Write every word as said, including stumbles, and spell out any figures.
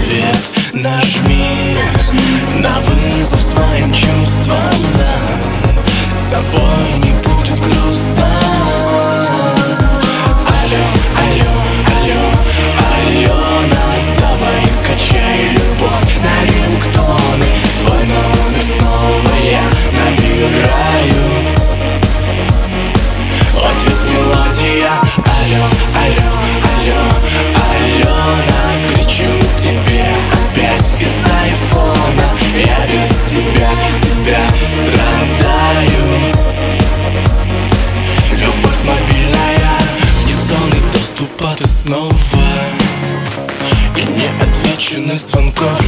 ответ нажми на вызов своим чувствам, да. С тобой не будет грустно. Алло, алло, алло, Алена, давай качай любовь на рингтоны. Твой номер снова я набираю. В ответ мелодия. Алло, алло, алло, Алена, кричу тебе опять из айфона. Я без тебя, тебя страдаю. Любовь мобильная, вне зоны доступа ты снова. И не отвеченных звонков